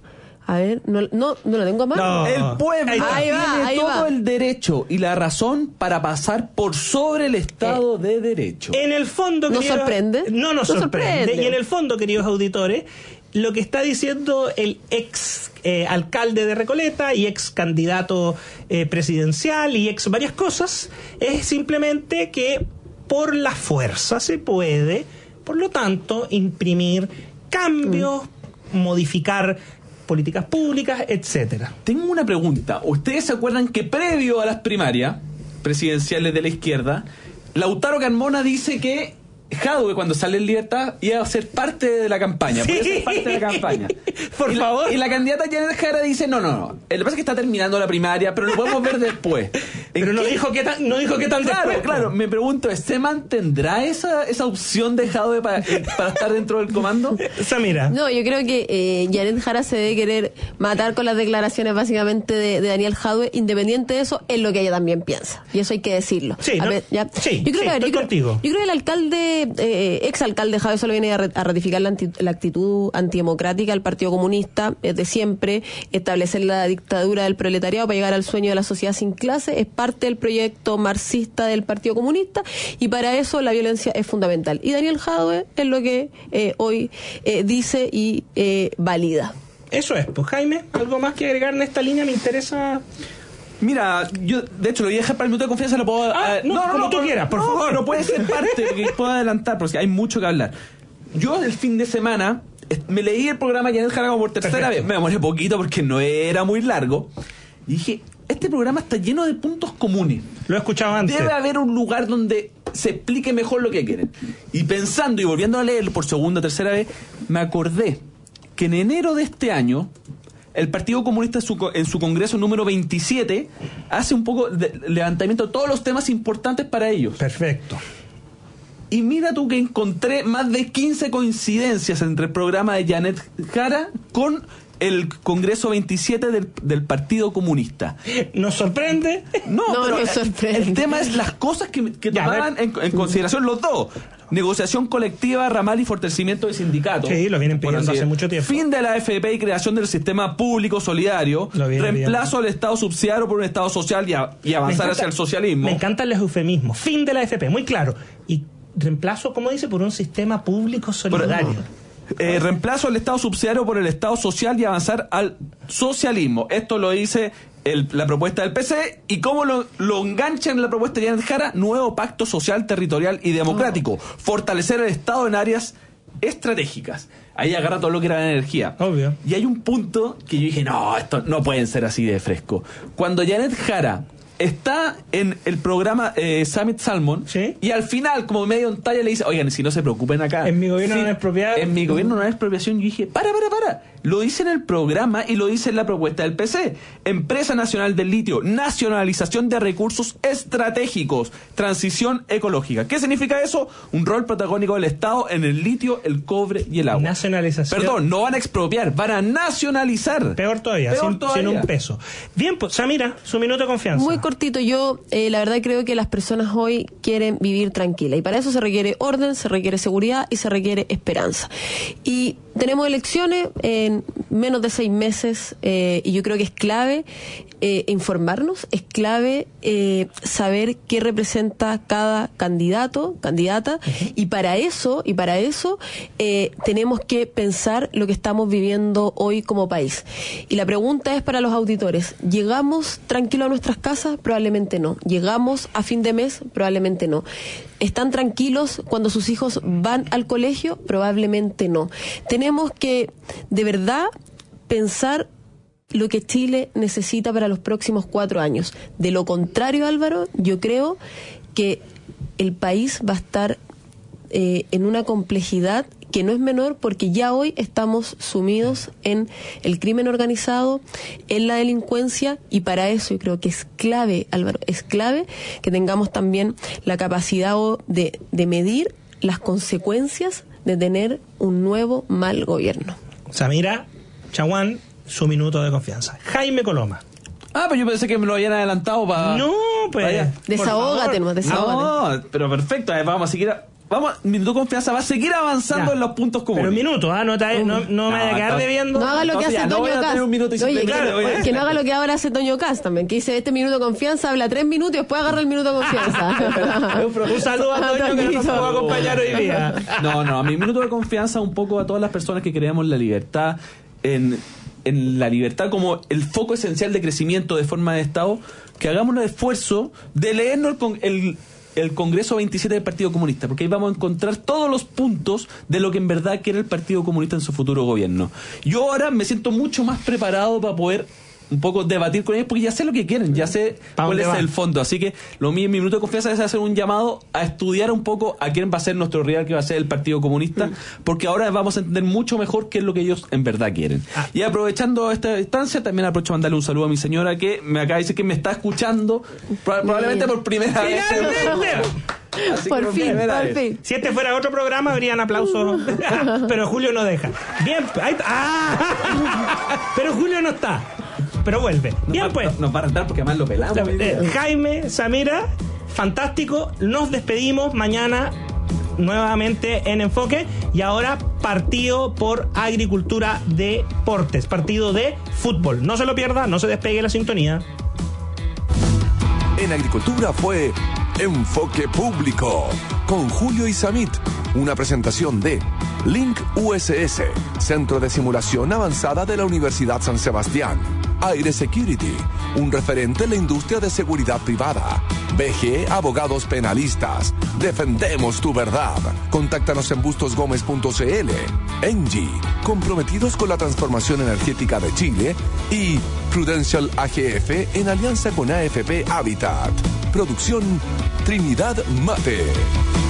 Speaker 3: A ver, no lo tengo a mano.
Speaker 2: No.
Speaker 4: El pueblo
Speaker 3: ahí
Speaker 4: tiene todo el derecho y la razón para pasar por sobre el Estado de Derecho.
Speaker 2: En el fondo,
Speaker 3: ¿Nos sorprende?
Speaker 2: No nos sorprende. Y en el fondo, queridos auditores, lo que está diciendo el ex alcalde de Recoleta y ex candidato presidencial y ex varias cosas es simplemente que por la fuerza se puede, por lo tanto, imprimir cambios, modificar políticas públicas, etcétera.
Speaker 4: Tengo una pregunta. ¿Ustedes se acuerdan que previo a las primarias presidenciales de la izquierda, Lautaro Carmona dice que Jadwe, cuando sale en libertad, iba a ser parte de la campaña?
Speaker 2: Sí.
Speaker 4: Puede ser parte de la campaña.
Speaker 2: Por favor.
Speaker 4: Y la candidata Janet Jara dice, no. Lo que pasa es que está terminando la primaria, pero lo podemos ver después.
Speaker 2: Pero no dijo qué tan después.
Speaker 4: Claro, me pregunto, ¿se mantendrá esa opción de Jadwe para estar dentro del comando?
Speaker 2: Samira.
Speaker 3: No, yo creo que Janet Jara se debe querer matar con las declaraciones básicamente de Daniel Jadwe. Independiente de eso, es lo que ella también piensa. Y eso hay que decirlo.
Speaker 2: Sí,
Speaker 3: yo creo que el alcalde, exalcalde Jadwe solo viene a ratificar la actitud antidemocrática del Partido Comunista de siempre, establecer la dictadura del proletariado para llegar al sueño de la sociedad sin clase. Es parte del proyecto marxista del Partido Comunista y para eso la violencia es fundamental. Y Daniel Jadwe es lo que hoy dice y valida.
Speaker 2: Eso es, pues Jaime, ¿algo más que agregar en esta línea? Me interesa
Speaker 4: Mira, yo de hecho lo voy a dejar para el minuto de confianza, lo puedo...
Speaker 2: como tú quieras, por favor.
Speaker 4: No puede ser parte, porque puedo adelantar, porque hay mucho que hablar. Yo el fin de semana me leí el programa Janet Jara por tercera vez. Me demoré poquito porque no era muy largo. Y dije, este programa está lleno de puntos comunes.
Speaker 2: Lo he escuchado antes.
Speaker 4: Debe haber un lugar donde se explique mejor lo que quieren. Y pensando y volviendo a leerlo por segunda o tercera vez, me acordé que en enero de este año el Partido Comunista en su congreso número 27 hace un poco de levantamiento de todos los temas importantes para ellos.
Speaker 2: Perfecto.
Speaker 4: Y mira tú que encontré más de 15 coincidencias entre el programa de Janet Jara con el Congreso 27 del Partido Comunista.
Speaker 2: ¿Nos sorprende?
Speaker 4: No, pero
Speaker 3: nos sorprende.
Speaker 4: El tema es las cosas que tomaban en consideración los dos. Negociación colectiva, ramal y fortalecimiento de sindicatos.
Speaker 2: Sí, lo vienen pidiendo hace mucho tiempo.
Speaker 4: Fin de la AFP y creación del sistema público solidario. Reemplazo del Estado subsidiario por un Estado social y avanzar hacia el socialismo.
Speaker 2: Me encantan los eufemismos. Fin de la AFP, muy claro. Y reemplazo, ¿cómo dice? Por un sistema público solidario.
Speaker 4: Reemplazo del Estado subsidiario por el Estado social y avanzar al socialismo. Esto lo dice la propuesta del PC. ¿Y cómo lo engancha en la propuesta de Janet Jara? Nuevo pacto social, territorial y democrático. Fortalecer el Estado en áreas estratégicas. Ahí agarra todo lo que era la energía.
Speaker 2: Obvio.
Speaker 4: Y hay un punto que yo dije, no, esto no pueden ser así de fresco. Cuando Janet Jara está en el programa Summit Salmon,
Speaker 2: ¿sí?
Speaker 4: Y al final, como medio en talla, le dice, oigan, si no se preocupen acá.
Speaker 2: En mi gobierno no hay expropiación.
Speaker 4: En mi gobierno no hay expropiación. Yo dije, para. Lo dice en el programa y lo dice en la propuesta del PC. Empresa Nacional del Litio, nacionalización de recursos estratégicos, transición ecológica. ¿Qué significa eso? Un rol protagónico del Estado en el litio, el cobre y el agua.
Speaker 2: Nacionalización.
Speaker 4: Perdón, no van a expropiar, van a nacionalizar.
Speaker 2: Peor todavía, sin un peso. Bien, pues, Samira, su minuto de confianza.
Speaker 3: Muy cortito, yo la verdad creo que las personas hoy quieren vivir tranquilas y para eso se requiere orden, se requiere seguridad y se requiere esperanza. Y tenemos elecciones en menos de 6 meses y yo creo que es clave informarnos, es clave saber qué representa cada candidato, candidata, y para eso tenemos que pensar lo que estamos viviendo hoy como país. Y la pregunta es para los auditores, ¿llegamos tranquilos a nuestras casas? Probablemente no. ¿Llegamos a fin de mes? Probablemente no. ¿Están tranquilos cuando sus hijos van al colegio? Probablemente no. Tenemos que, de verdad, pensar lo que Chile necesita para los próximos 4 años. De lo contrario, Álvaro, yo creo que el país va a estar en una complejidad que no es menor, porque ya hoy estamos sumidos en el crimen organizado, en la delincuencia, y para eso yo creo que es clave, Álvaro, es clave que tengamos también la capacidad de medir las consecuencias de tener un nuevo mal gobierno.
Speaker 2: Samira Chaguán, su minuto de confianza. Jaime Coloma.
Speaker 4: Pues yo pensé que me lo habían adelantado para...
Speaker 2: No, pues...
Speaker 3: Desahógate nomás, desahógate.
Speaker 4: No, pero perfecto, vamos a seguir... minuto de confianza va a seguir avanzando en los puntos comunes.
Speaker 2: Pero minuto, no me vaya a quedar debiendo.
Speaker 3: No haga lo que hace Toño Cast.
Speaker 4: Oye,
Speaker 3: que no haga lo que ahora hace Toño Cast también, que dice este minuto de confianza, habla 3 minutos y después agarra el minuto de confianza.
Speaker 2: Un saludo a Toño que nos va a acompañar hoy día.
Speaker 4: No, a mi minuto de confianza un poco a todas las personas que creemos la libertad, en la libertad como el foco esencial de crecimiento de forma de Estado, que hagamos el esfuerzo de leernos el Congreso 27 del Partido Comunista, porque ahí vamos a encontrar todos los puntos de lo que en verdad quiere el Partido Comunista en su futuro gobierno. Yo ahora me siento mucho más preparado para poder un poco debatir con ellos, porque ya sé lo que quieren, ya sé cuál es el fondo. Así que mi minuto de confianza es hacer un llamado a estudiar un poco a quién va a ser nuestro rival, que va a ser el Partido Comunista, porque ahora vamos a entender mucho mejor qué es lo que ellos en verdad quieren. Y aprovechando esta instancia, también aprovecho a mandarle un saludo a mi señora, que me acaba de decir que me está escuchando probablemente por primera vez.
Speaker 3: Así por fin.
Speaker 2: Si este fuera otro programa habrían aplausos, pero Julio no deja. Bien, pero Julio no está. Pero vuelve. Bien, pues.
Speaker 4: Nos va a rentar porque además lo pelamos.
Speaker 2: Jaime, Samira, fantástico. Nos despedimos mañana nuevamente en Enfoque. Y ahora partido por Agricultura Deportes. Partido de fútbol. No se lo pierda, no se despegue la sintonía.
Speaker 1: En Agricultura fue Enfoque Público con Julio Isamit. Una presentación de Link USS, Centro de Simulación Avanzada de la Universidad San Sebastián. Aire Security, un referente en la industria de seguridad privada. BG Abogados Penalistas. Defendemos tu verdad. Contáctanos en bustosgomez.cl. Engie, comprometidos con la transformación energética de Chile. Y Prudential AGF en alianza con AFP Habitat. Producción Trinidad Mate.